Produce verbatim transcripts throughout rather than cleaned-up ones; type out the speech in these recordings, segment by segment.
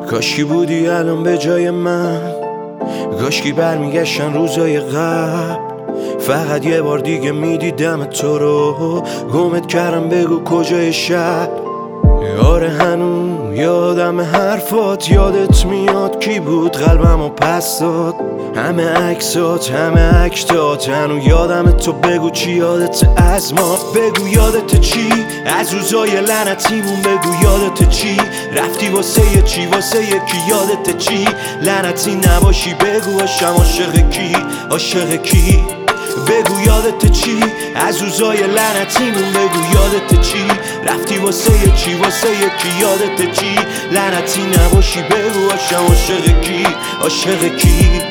کاشکی بودی الان به جای من، کاشکی برمیگشتن روزای قبل. فقط یه بار دیگه میدیدم تو رو، گمت کردم بگو کجای شهر. آره هنوز یادم حرفات، یادت میاد کی بود قلبمو پس داد. همه عکسات همه اکتات هنوز یادم، تو بگو چی یادت از ما. بگو یادت چی از روزای لعنتیمون، بگو یادت چی رفتی واسه چی واسه یکی، یادت چی لعنتی نباشی. بگو عاشقم عاشق کی عاشق کی. بگو یادت چی از روزای لعنتیمون، بگو یادت چی رفتی واسه چی واسه یکی، یادت چی لعنتی نباشی. بگو عاشقم عاشق کی عاشق کی.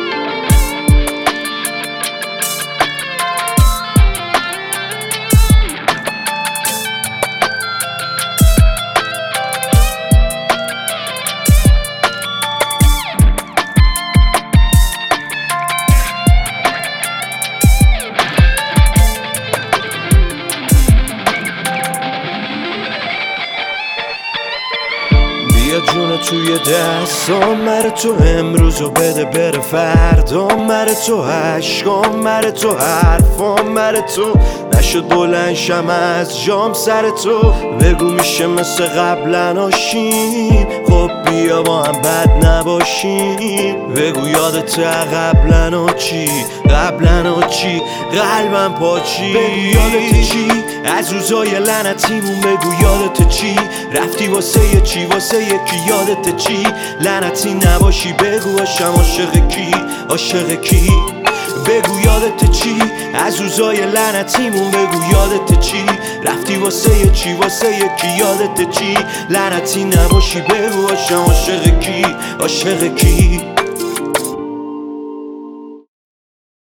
بیا جون توی دستام، مره تو امروزو بده بره فردا. مره تو عشقام، مره تو حرفام، مره تو نشد بلند شم از جام سر تو. بگو میشه مثل قبلا آشیم، خب بیا با هم بد نباشیم. بگو یادت قبلا چی قبلا چی قلبم پاچی. بگو یادت چی از روزای لعنتیمون، بگو یادت چی رفتی واسه چی واسه یکی، یادت چی لعنتی نباشی. بگو عاشقم عاشق کی عاشق کی. بگو یادت چی از روزای لعنتیمون، بگو یادت چی رفتی واسه چی واسه یکی، یادت چی لعنتی نباشی. بگو عاشقم عاشق کی عاشق کی.